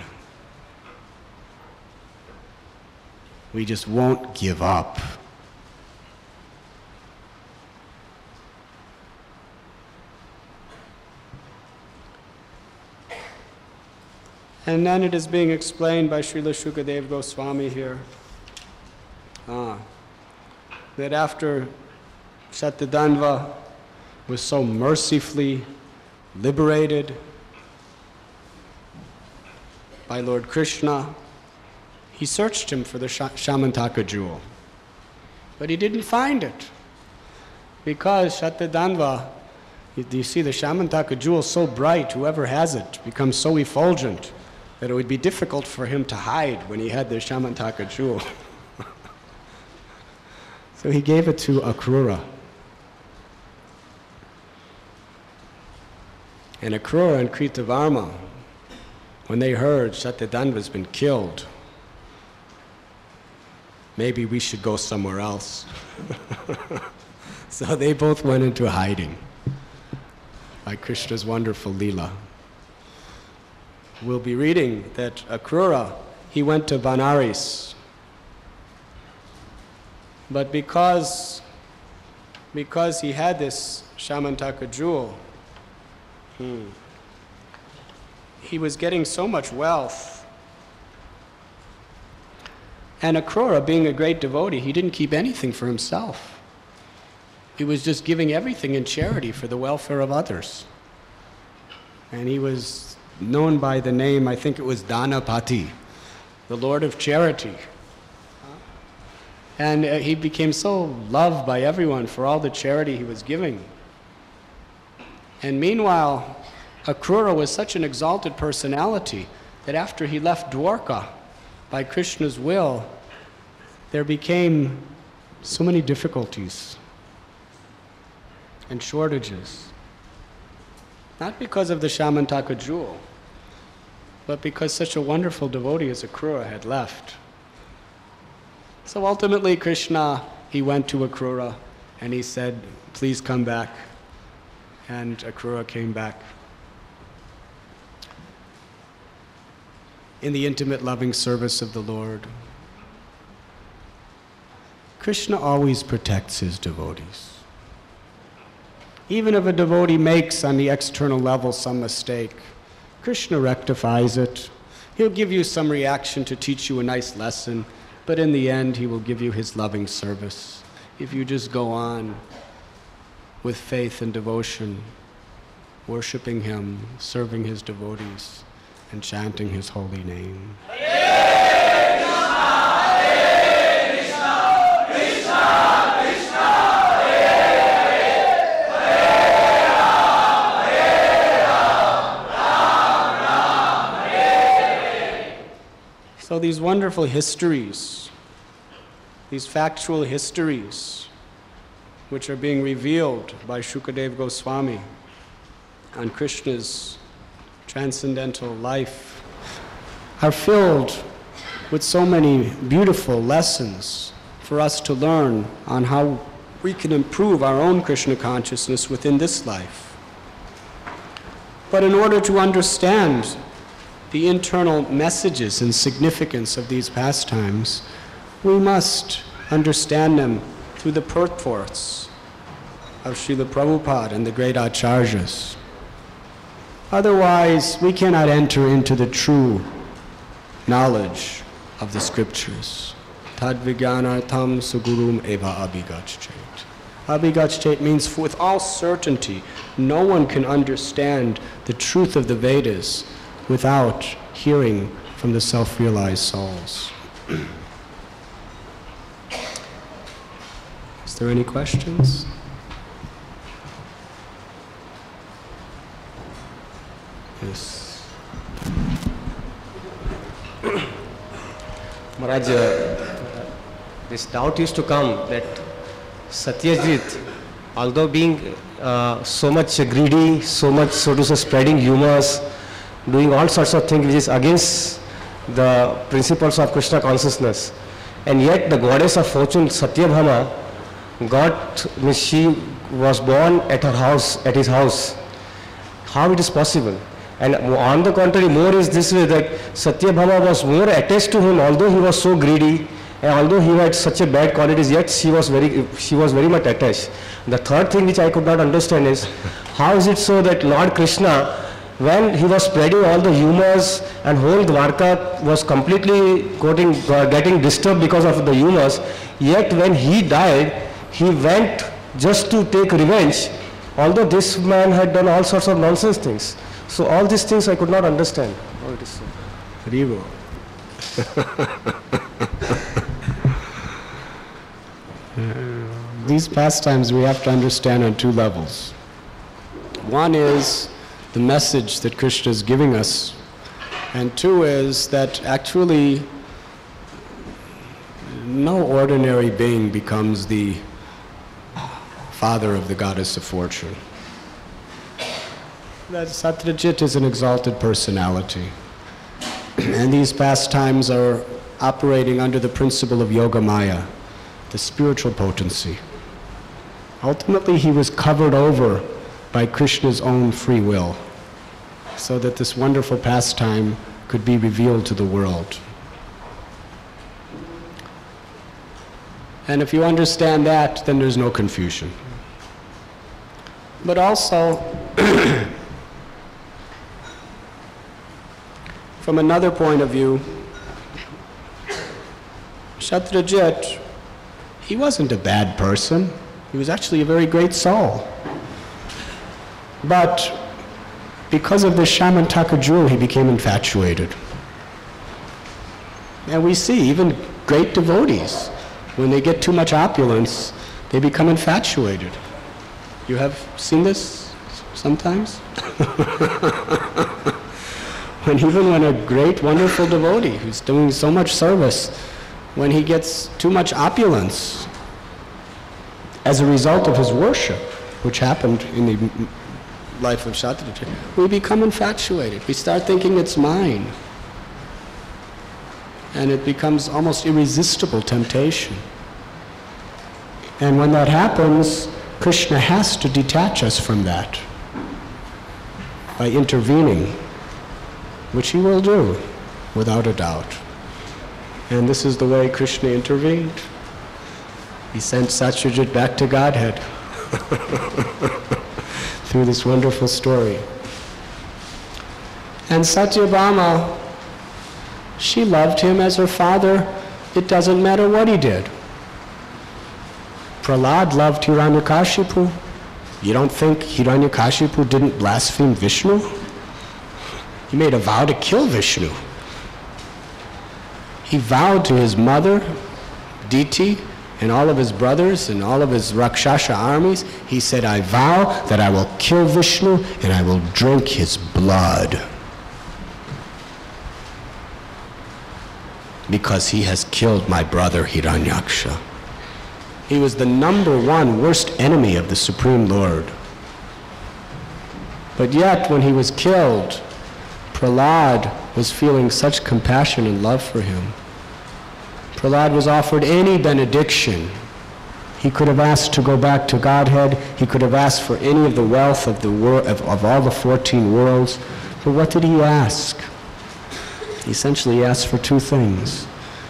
We just won't give up. And then it is being explained by Srila Shukadev Goswami here ah, that after Satyadanva was so mercifully liberated by Lord Krishna, he searched him for the Shamantaka jewel. But he didn't find it because Satyadanva, you see the Shamantaka jewel so bright, whoever has it becomes so effulgent that it would be difficult for him to hide when he had the Shamantaka jewel. So he gave it to Akrura. And Akrura and Kritavarma, when they heard Satyadanva's been killed, maybe we should go somewhere else. So they both went into hiding by Krishna's wonderful Leela. We'll be reading that Akrura, he went to Vanaris. But because because he had this Shamantaka jewel, hmm, he was getting so much wealth. And Akrura, being a great devotee, he didn't keep anything for himself. He was just giving everything in charity for the welfare of others. And he was known by the name, I think it was Dhanapati, the Lord of Charity. And uh, he became so loved by everyone for all the charity he was giving. And meanwhile, Akrura was such an exalted personality that after he left Dwarka, by Krishna's will, there became so many difficulties and shortages. Not because of the Shamantaka jewel, but because such a wonderful devotee as Akrura had left. So ultimately Krishna, he went to Akrura and he said, please come back. And Akrura came back. In the intimate loving service of the Lord. Krishna always protects his devotees. Even if a devotee makes on the external level some mistake, Krishna rectifies it. He'll give you some reaction to teach you a nice lesson, but in the end he will give you his loving service. If you just go on with faith and devotion, worshiping him, serving his devotees, and chanting his holy name. Hare Krishna, Hare Krishna, Krishna Krishna, Hare Hare, Hare Ram, Hare Ram, Ram Ram, Hare Hare. So these wonderful histories, these factual histories, which are being revealed by Shukadeva Goswami on Krishna's transcendental life, are filled with so many beautiful lessons for us to learn on how we can improve our own Krishna consciousness within this life. But in order to understand the internal messages and significance of these pastimes, we must understand them through the purports of Srila Prabhupada and the great Acharyas. Otherwise, we cannot enter into the true knowledge of the scriptures. Tad vijnanartham sugurum eva abhigachet. Abhigachet means with all certainty, no one can understand the truth of the Vedas without hearing from the self-realized souls. Is there any questions? Yes. Maharaj, uh, this doubt used to come that Satyajit, although being uh, so much greedy, so much, so to say, spreading humors, doing all sorts of things which is against the principles of Krishna consciousness, and yet the goddess of fortune, Satyabhama, got, means she was born at her house, at his house. How it is possible? And on the contrary, more is this way, that Satyabhama was more attached to him, although he was so greedy, and although he had such a bad qualities, yet she was very, she was very much attached. The third thing which I could not understand is, how is it so that Lord Krishna, when he was spreading all the humors and whole Dwarka was completely getting, getting disturbed because of the humors, yet when he died, he went just to take revenge, although this man had done all sorts of nonsense things. So all these things I could not understand. Oh, it is so. Haribo. These pastimes we have to understand on two levels. One is the message that Krishna is giving us, and two is that actually no ordinary being becomes the father of the goddess of fortune. That Satyajit is an exalted personality, and these pastimes are operating under the principle of Yoga Maya, the spiritual potency. Ultimately, he was covered over by Krishna's own free will, so that this wonderful pastime could be revealed to the world. And if you understand that, then there's no confusion. But also, from another point of view, Satyajit, he wasn't a bad person. He was actually a very great soul. But because of the Shamantaka jewel, he became infatuated. And we see even great devotees, when they get too much opulence, they become infatuated. You have seen this sometimes? When even when a great, wonderful devotee who's doing so much service, when he gets too much opulence as a result of his worship, which happened in the life of Satyajit, we become infatuated. We start thinking it's mine. And it becomes almost irresistible temptation. And when that happens, Krishna has to detach us from that by intervening, which he will do, without a doubt. And this is the way Krishna intervened. He sent Satyajit back to Godhead through this wonderful story. And Satyabhama, she loved him as her father. It doesn't matter what he did. Prahlad loved Hiranyakashipu. You don't think Hiranyakashipu didn't blaspheme Vishnu? He made a vow to kill Vishnu. He vowed to his mother, Diti, and all of his brothers and all of his Rakshasa armies, he said, I vow that I will kill Vishnu and I will drink his blood, because he has killed my brother Hiranyaksha. He was the number one worst enemy of the Supreme Lord. But yet, when he was killed, Prahlad was feeling such compassion and love for him. Prahlad was offered any benediction. He could have asked to go back to Godhead. He could have asked for any of the wealth of the world, of, of all the fourteen worlds. But what did he ask? He essentially asked for two things.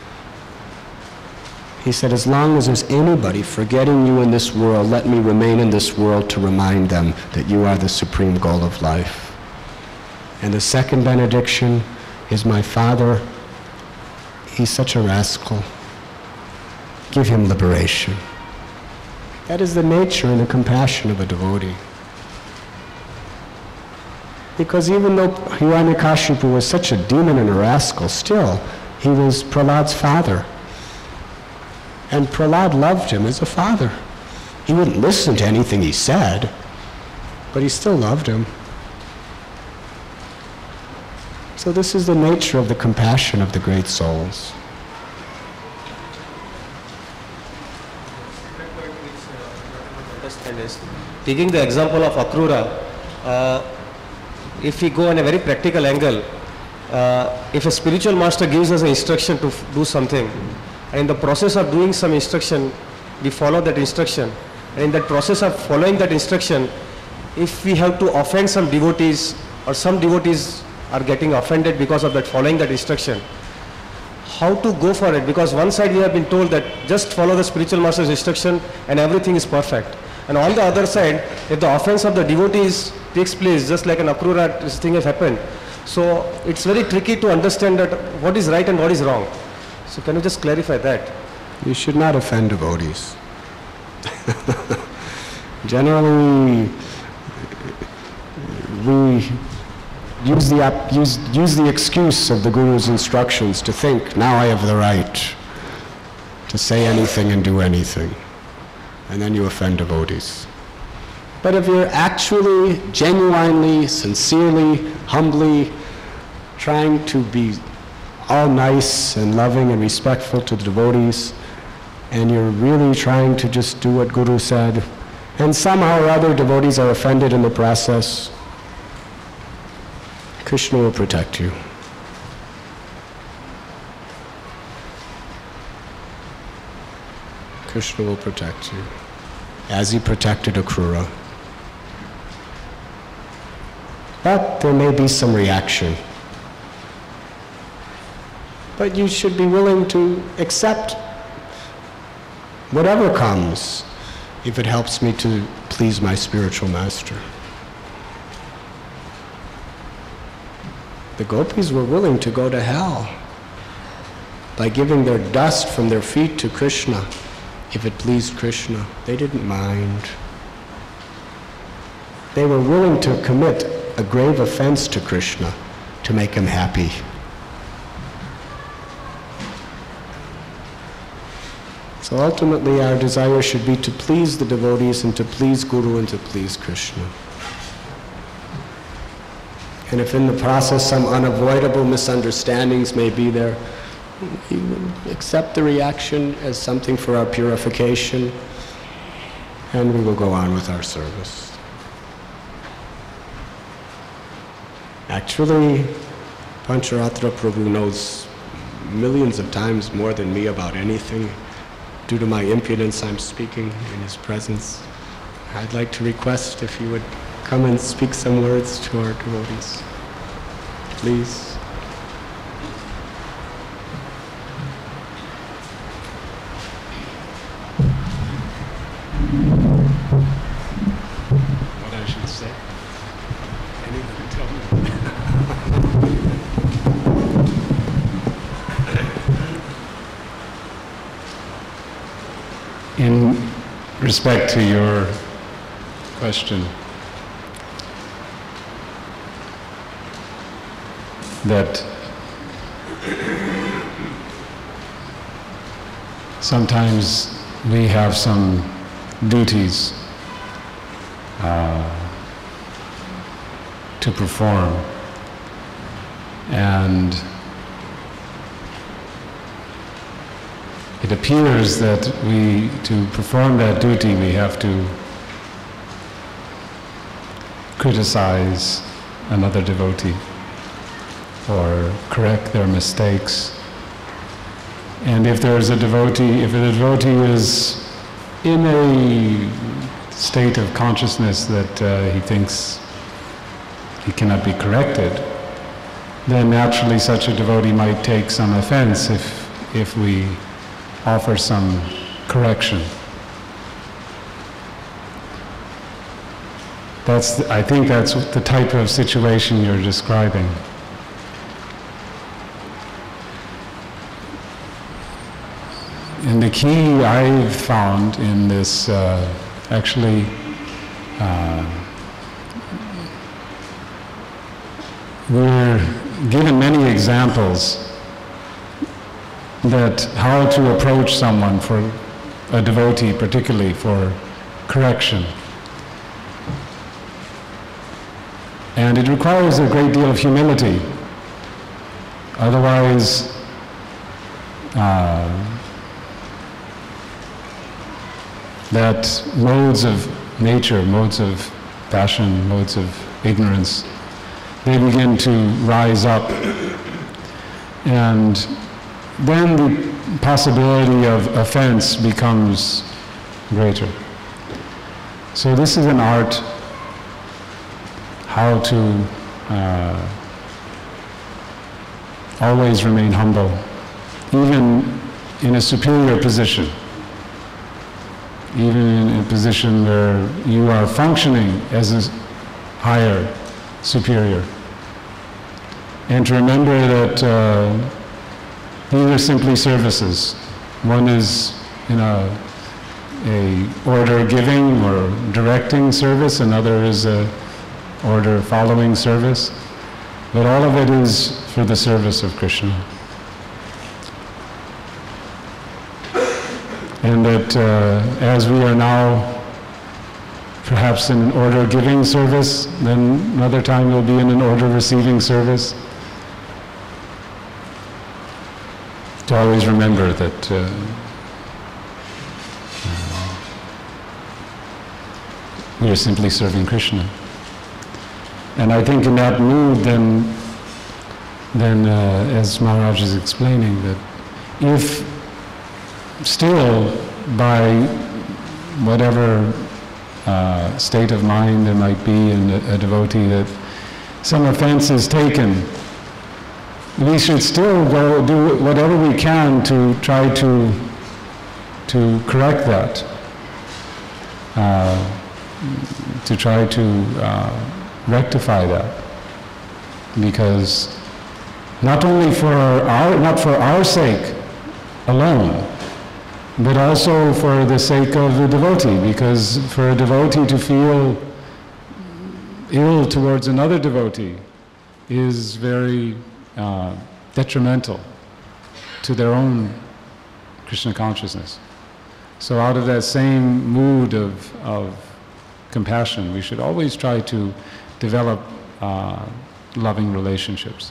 He said, as long as there's anybody forgetting you in this world, let me remain in this world to remind them that you are the supreme goal of life. And the second benediction is, my father, he's such a rascal. Give him liberation. That is the nature and the compassion of a devotee. Because even though Hiranyakashipu was such a demon and a rascal, still, he was Prahlad's father. And Prahlad loved him as a father. He wouldn't listen to anything he said, but he still loved him. So this is the nature of the compassion of the great souls. Understand is, taking the example of Akrura, uh, if we go in a very practical angle, uh, if a spiritual master gives us an instruction to f- do something, and in the process of doing some instruction, we follow that instruction, and in that process of following that instruction, if we have to offend some devotees, or some devotees are getting offended because of that following that instruction, how to go for it? Because one side we have been told that just follow the spiritual master's instruction and everything is perfect. And on the other side, if the offense of the devotees takes place, just like an Akrura, this thing has happened. So it's very tricky to understand that what is right and what is wrong. So can you just clarify that? You should not offend devotees. Generally, we use the, op- use, use the excuse of the Guru's instructions to think, now I have the right to say anything and do anything. And then you offend devotees. But if you're actually, genuinely, sincerely, humbly trying to be all nice and loving and respectful to the devotees, and you're really trying to just do what Guru said, and somehow or other devotees are offended in the process, Krishna will protect you. Krishna will protect you, as he protected Akrura. But there may be some reaction. But you should be willing to accept whatever comes, if it helps me to please my spiritual master. The gopis were willing to go to hell by giving their dust from their feet to Krishna, if it pleased Krishna. They didn't mind. They were willing to commit a grave offense to Krishna to make him happy. So ultimately our desire should be to please the devotees and to please Guru and to please Krishna. And if in the process some unavoidable misunderstandings may be there, we will accept the reaction as something for our purification, and we will go on with our service. Actually, Pancharatra Prabhu knows millions of times more than me about anything. Due to my impudence, I'm speaking in his presence. I'd like to request if you would come and speak some words to our devotees. Please. What I should say? Anything, tell me. In respect to your question, that sometimes we have some duties uh, to perform, and it appears that we, to perform that duty, we have to criticize another devotee or correct their mistakes. And if there's a devotee, if a devotee is in a state of consciousness that uh, he thinks he cannot be corrected, then naturally such a devotee might take some offense if, if we offer some correction. That's, I think that's the type of situation you're describing. And the key I've found in this, uh, actually, uh, we're given many examples that how to approach someone, for a devotee particularly, for correction. And it requires a great deal of humility. Otherwise, uh, that modes of nature, modes of passion, modes of ignorance, they begin to rise up. And then the possibility of offense becomes greater. So this is an art, how to uh, always remain humble, even in a superior position, even in a position where you are functioning as a higher superior. And to remember that uh, these are simply services. One is, you know, a order giving or directing service, another is a order following service, but all of it is for the service of Krishna. And that uh, as we are now perhaps in an order giving service, then another time we'll be in an order receiving service. To always remember that uh, uh, we are simply serving Krishna. And I think in that mood, then, then uh, as Maharaj is explaining, that if still by whatever uh, state of mind there might be in a, a devotee, that some offense is taken, we should still go do whatever we can to try to, to correct that. uh, to try to uh, rectify that. Because not only for our, not for our sake alone, but also for the sake of the devotee, because for a devotee to feel ill towards another devotee is very uh, detrimental to their own Krishna consciousness. So out of that same mood of, of compassion, we should always try to develop uh, loving relationships.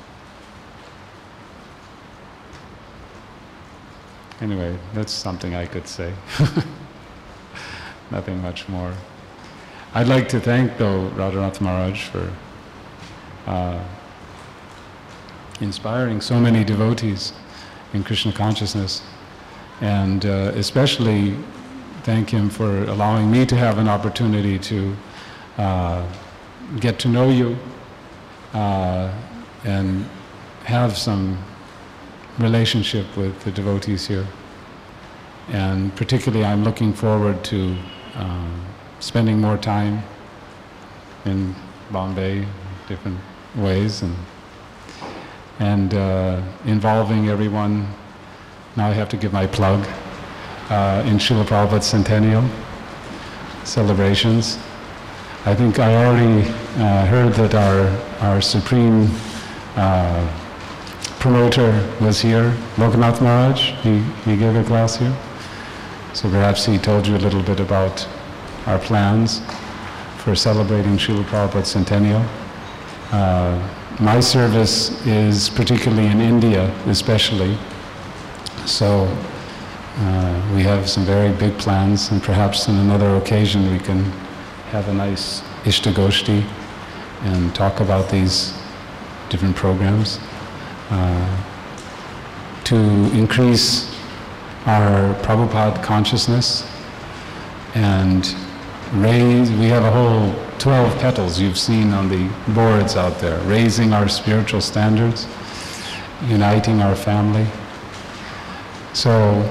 Anyway, that's something I could say. Nothing much more. I'd like to thank, though, Radhanath Maharaj for uh, inspiring so many devotees in Krishna consciousness, and uh, especially thank him for allowing me to have an opportunity to uh, get to know you uh, and have some relationship with the devotees here. And particularly I'm looking forward to um, spending more time in Bombay, different ways, and and uh, involving everyone. Now I have to give my plug uh, in Srila Prabhupada's centennial celebrations. I think I already uh, heard that our our supreme uh, promoter was here, Lokanath Maharaj. He, he gave a class here. So perhaps he told you a little bit about our plans for celebrating Srila Prabhupada's centennial. Uh, my service is particularly in India, especially. So uh, we have some very big plans, and perhaps on another occasion we can have a nice Ishtagoshti and talk about these different programs. Uh, to increase our Prabhupada consciousness and raise, we have a whole twelve petals you've seen on the boards out there, raising our spiritual standards, uniting our family. So,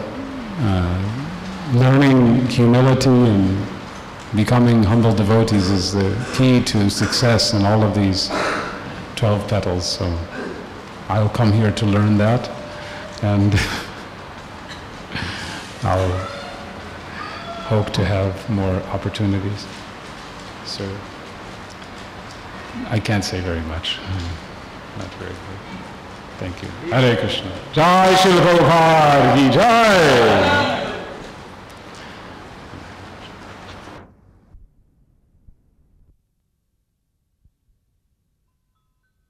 uh, learning humility and becoming humble devotees is the key to success in all of these twelve petals. So I'll come here to learn that, and I'll hope to have more opportunities. So I can't say very much. Not very good. Thank you. Hare Krishna. Jai Srila Prabhupada ki Jai.